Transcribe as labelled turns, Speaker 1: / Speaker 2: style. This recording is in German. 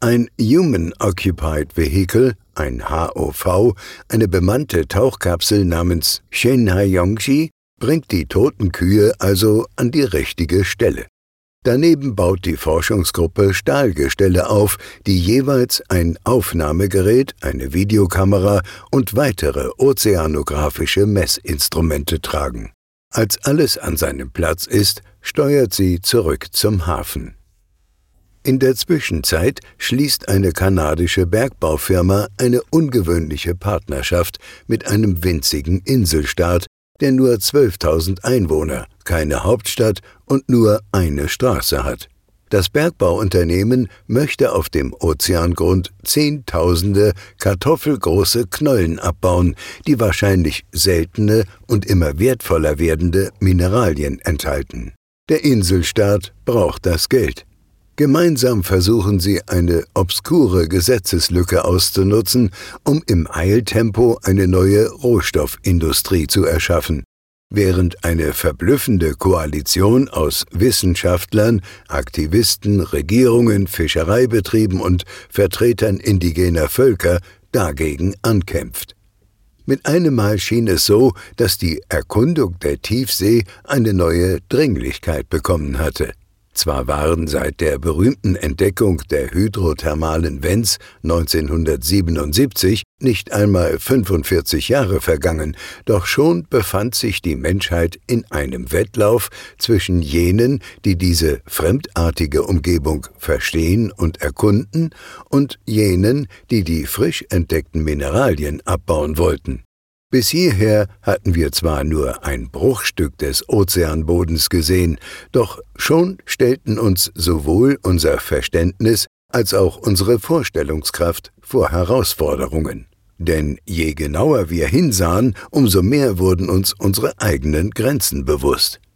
Speaker 1: Ein Human Occupied Vehicle, ein HOV, eine bemannte Tauchkapsel namens Shenhaiyongji, bringt die toten Kühe also an die richtige Stelle. Daneben baut die Forschungsgruppe Stahlgestelle auf, die jeweils ein Aufnahmegerät, eine Videokamera und weitere ozeanografische Messinstrumente tragen. Als alles an seinem Platz ist, steuert sie zurück zum Hafen. In der Zwischenzeit schließt eine kanadische Bergbaufirma eine ungewöhnliche Partnerschaft mit einem winzigen Inselstaat, der nur 12.000 Einwohner, keine Hauptstadt und nur eine Straße hat. Das Bergbauunternehmen möchte auf dem Ozeangrund Zehntausende kartoffelgroße Knollen abbauen, die wahrscheinlich seltene und immer wertvoller werdende Mineralien enthalten. Der Inselstaat braucht das Geld. Gemeinsam versuchen sie, eine obskure Gesetzeslücke auszunutzen, um im Eiltempo eine neue Rohstoffindustrie zu erschaffen. Während eine verblüffende Koalition aus Wissenschaftlern, Aktivisten, Regierungen, Fischereibetrieben und Vertretern indigener Völker dagegen ankämpft. Mit einem Mal schien es so, dass die Erkundung der Tiefsee eine neue Dringlichkeit bekommen hatte. Zwar waren seit der berühmten Entdeckung der hydrothermalen Vents 1977 nicht einmal 45 Jahre vergangen, doch schon befand sich die Menschheit in einem Wettlauf zwischen jenen, die diese fremdartige Umgebung verstehen und erkunden, und jenen, die die frisch entdeckten Mineralien abbauen wollten. Bis hierher hatten wir zwar nur ein Bruchstück des Ozeanbodens gesehen, doch schon stellten uns sowohl unser Verständnis als auch unsere Vorstellungskraft vor Herausforderungen. Denn je genauer wir hinsahen, umso mehr wurden uns unsere eigenen Grenzen bewusst.